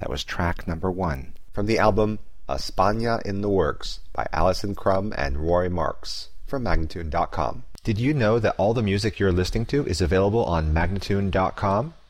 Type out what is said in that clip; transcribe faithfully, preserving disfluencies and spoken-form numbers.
That was track number one from the album España in the Works by Alison Crum and Roy Marks from Magnatune dot com. Did you know that all the music you're listening to is available on Magnatune dot com?